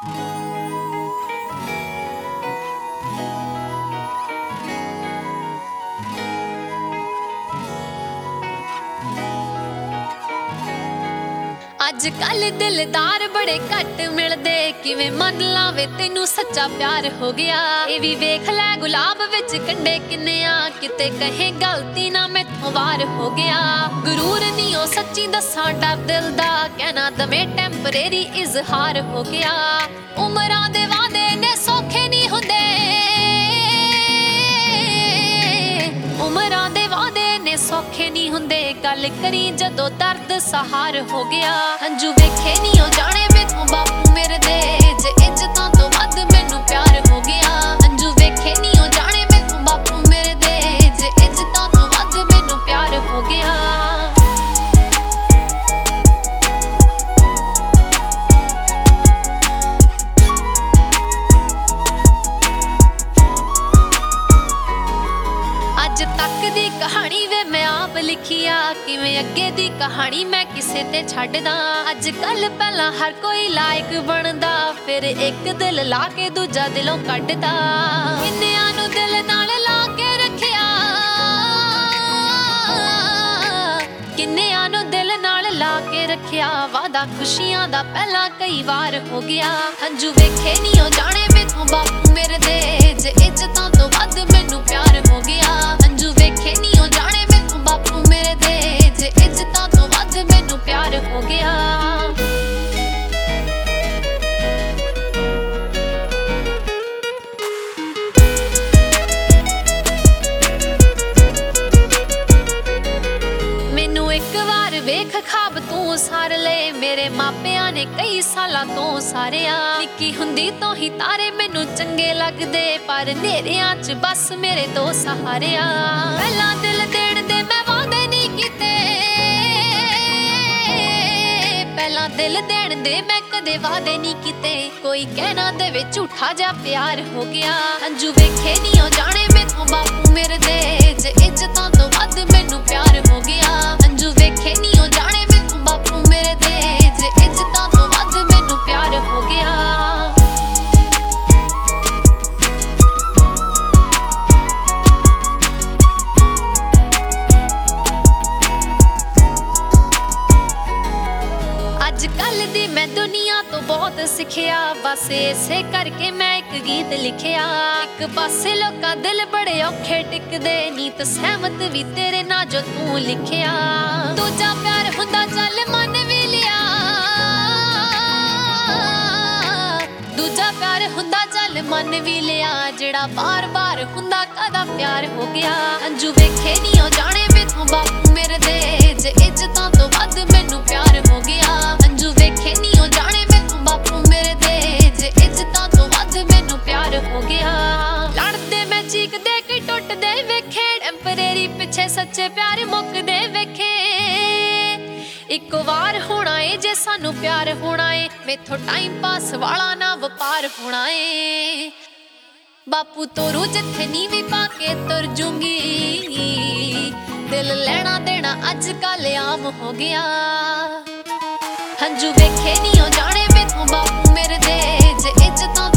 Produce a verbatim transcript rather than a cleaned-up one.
ਅੱਜ ਕੱਲ ਦਿਲਦਾਰ ਬੜੇ ਘੱਟ ਮਿਲਦੇ, ਕਿਵੇਂ ਮੰਨ ਲਾਵੇ ਤੈਨੂੰ ਸੱਚਾ ਪਿਆਰ ਹੋ ਗਿਆ। ਇਹ ਵੀ ਵੇਖ ਲੈ ਗੁਲਾਬ ਵਿੱਚ ਕੰਡੇ ਕਿੰਨੇ ਆ, ਕਿਤੇ ਕਹੇ ਗਲਤੀ ਨਾ ਮੈਥੋਂ ਵਾਰ ਹੋ ਗਿਆ। ਗੁਰੂਰ ਨਹੀਂ ਉਹ ਸੱਚੀ ਦੱਸਾਂ ਡਰ ਦਿਲ ਦਾ, ਕਹਿਣਾ ਦਵੇਂ ਟੈਂਪਰੇਰੀ ਇਜ਼ਹਾਰ ਹੋ ਗਿਆ। ਉਮਰਾਂ ਦੇ ਵਾਅਦੇ ਨੇ ਸੌਖੇ ਨਹੀਂ ਹੁੰਦੇ, ਉਮਰਾਂ ਦੇ ਵਾਅਦੇ ਨੇ ਸੌਖੇ ਨਹੀਂ ਹੁੰਦੇ। ਗੱਲ ਕਰੀ ਜਦੋਂ ਦਰਦ ਸਹਾਰ ਹੋ ਗਿਆ। ਹੰਝੂ ਵੇਖੇ ਨਹੀਂ ਉਹ ਜਾਣੇ ਵੇਖੋ ਬਾਪੂ ਮੇਰੇ ਦੇ, ਜੇ ਇੱਜ਼ਤਾਂ ਤੋਂ ਵੱਧ ਮੈਨੂੰ ਪਿਆਰ ਹੋ ਗਿਆ। ਹੰਝੂ ਵੇਖੇ ਨਹੀਂ ਉਹ ਜਾਣੇ ਵੇਖੋ ਬਾਪੂ ਮੇਰੇ ਦੇ, ਜੇ ਇੱਜ਼ਤਾਂ ਤੋਂ ਵੱਧ ਮੈਨੂੰ ਪਿਆਰ ਹੋ ਗਿਆ। ਅੱਜ ਤੱਕ ਦੀ ਕਹਾਣੀ ਵੇ ਮੈਂ ਆਪ ਲਿਖੀ ਆ, ਕਿਵੇਂ ਅੱਗੇ ਦੀ ਕਹਾਣੀ ਮੈਂ ਕਿਸੇ ਤੇ ਛੱਡਦਾ। ਅੱਜ ਕੱਲ ਪਹਿਲਾਂ ਹਰ ਕੋਈ ਲਾਇਕ ਬਣਦਾ, ਫਿਰ ਇੱਕ ਦਿਲ ਲਾ ਕੇ ਦੂਜਾ ਦਿਲੋਂ ਕੱਢਦਾ। ਕਿੰਨਿਆਂ ਨੂੰ ਦਿਲ ਨਾਲ ਲਾ ਕੇ ਰੱਖਿਆ, ਕਿੰਨਿਆਂ ਨੂੰ ਦਿਲ ਨਾਲ ਲਾ ਕੇ ਰੱਖਿਆ। ਵਾਦਾ ਖੁਸ਼ੀਆਂ ਦਾ ਪਹਿਲਾਂ ਕਈ ਵਾਰ ਹੋ ਗਿਆ। ਹੰਝੂ ਵੇਖੇ ਨਹੀਂ ਉਹ ਜਾਣੇ ਵੇਖੋ ਬਾਪੂ ਮੇਰੇ ਦੇ, ਜੇ ਇੱਜ਼ਤਾਂ ਤੋਂ ਵੱਧ ਮੈਨੂੰ ਪਿਆਰ ਹੋ ਗਿਆ। ਹੰਝੂ ਵੇਖੇ ਨਹੀਂ ਉਹ ਜਾਣੇ ਵੇਖੋ ਬਾਪੂ ਮੇਰੇ ਦੇ, ਜੇ ਇੱਜ਼ਤਾਂ ਤੋਂ ਵੱਧ ਮੈਨੂੰ ਪਿਆਰ ਹੋ ਗਿਆ। ਮੈਨੂੰ ਇੱਕ ਵਾਰ ਵੇਖ ਖਾਬ ਤੂੰ ਸਾਰ ਲੈ, ਮੇਰੇ ਮਾਪਿਆਂ ਨੇ ਕਈ ਸਾਲਾਂ ਤੋਂ ਸਾਰਿਆ। ਨਿੱਕੀ ਹੁੰਦੀ ਤੋਂ ਹੀ ਤਾਰੇ ਮੈਨੂੰ ਚੰਗੇ ਲੱਗਦੇ, ਪਰ ਹਨੇਰਿਆਂ 'ਚ ਬਸ ਮੇਰੇ ਦੋ ਸਹਾਰਿਆ। ਪਹਿਲਾਂ ਦਿਲ ਦੇਣ ਦੇ ਮੈਂ ਵਾਅਦੇ ਨਹੀਂ ਕੀਤੇ, ਪਹਿਲਾਂ ਦਿਲ ਦੇਣ ਦੇ ਮੈਂ ਕਦੇ ਵਾਅਦੇ ਨਹੀਂ ਕੀਤੇ। ਕੋਈ ਕਹਿਣਾ ਦੇਵੇ ਝੂਠਾ ਜਿਹਾ ਪਿਆਰ ਹੋ ਗਿਆ। ਹੰਝੂ ਵੇਖੇ ਨਹੀਂ ਉਹ ਜਾਣੇ ਵੇਖੋ ਬਾਪੂ ਮੇਰੇ ਦੇ, ਜੇ ਇੱਜ਼ਤਾਂ ਤੋਂ ਵੱਧ ਮੈਨੂੰ ਪਿਆਰ ਹੋ ਗਿਆ। ਹੰਝੂ ਵੇਖੇ ਨਹੀਂ ਉਹ ਜਾਣੇ ਵੇਖੋ ਬਾਪੂ ਮੇਰੇ ਦੇ, ਜੇ ਇੱਜ਼ਤਾਂ ਤੋਂ ਵੱਧ ਮੈਨੂੰ ਪਿਆਰ ਹੋ ਗਿਆ। ਅੱਜ ਕੱਲ ਦੀ ਮੈਂ ਦੁਨੀਆ ਤੋਂ ਬਹੁਤ ਸਿੱਖਿਆ, ਬਸ ਇਸੇ ਕਰਕੇ ਮੈਂ ਇੱਕ ਗੀਤ ਲਿਖਿਆ। ਇੱਕ ਪਾਸੇ ਲੋਕਾਂ ਦਿਲ ਬੜੇ ਔਖੇ ਟਿਕਦੇ, ਨੀਤ ਸਹਿਮਤ ਵੀ ਤੇਰੇ ਨਾਲ ਜੋ ਤੂੰ ਲਿਖਿਆ। ਦੂਜਾ ਪਿਆਰ ਹੁੰਦਾ ਚੱਲ ਮੰਨ ਵੀ ਲਿਆ, ਦੂਜਾ ਪਿਆਰ ਹੁੰਦਾ ਚੱਲ ਮੰਨ ਵੀ ਲਿਆ। ਜਿਹੜਾ ਬਾਰ-ਬਾਰ ਹੁੰਦਾ ਕਾਹਦਾ ਪਿਆਰ ਹੋ ਗਿਆ। ਹੰਝੂ ਵੇਖੇ ਨਹੀਂ ਉਹ ਜਾਣੇ ਵੇਖੋ ਬਾਪੂ ਮੇਰੇ ਦੇ, ਜੇ ਇੱਜ਼ਤਾਂ ਤੋਂ ਵੱਧ ਮੈਨੂੰ ਪਿਆਰ ਹੋ ਗਿਆ। ਹੰਝੂ ਵੇਖੇ ਨਹੀਂ ਉਹ ਜਾਣੇ ਵੇਖੋ ਬਾਪੂ ਮੇਰੇ ਦੇ, ਜੇ ਇੱਜ਼ਤਾਂ ਤੋਂ ਵੱਧ ਮੈਨੂੰ ਪਿਆਰ ਹੋ ਗਿਆ। ਲੜਦੇ ਮੈਂ ਚੀਕਦੇ ਕਈ ਟੁੱਟਦੇ ਵੇਖੇ, ਟੈਂਪਰੇਰੀ ਪਿੱਛੇ ਸੱਚੇ ਪਿਆਰ ਮੁੱਕਦੇ ਵੇਖੇ। ਇੱਕ ਵਾਰ ਹੋਣਾ ਏ ਜੇ ਸਾਨੂੰ ਪਿਆਰ ਹੋਣਾ ਏ, ਮੈਥੋਂ ਟਾਈਮ ਪਾਸ ਵਾਲਾ ਨਾ ਵਪਾਰ ਹੋਣਾ ਏ। ਬਾਪੂ ਤੋਰੂ ਜਿੱਥੇ ਨੀਵੀਂ ਪਾ ਕੇ ਤੁਰ ਜੂੰਗੀ, ਦਿਲ ਲੈਣਾ ਦੇਣਾ ਅੱਜ ਕੱਲ ਆਮ ਹੋ ਗਿਆ। ਹੰਝੂ ਵੇਖੇ ਨਹੀਂ ਉਹ ਜਾਣੇ ਵੇਖੋ ਬਾਪੂ ਮੇਰੇ ਦੇ, ਜੇ ਇੱਜ਼ਤਾਂ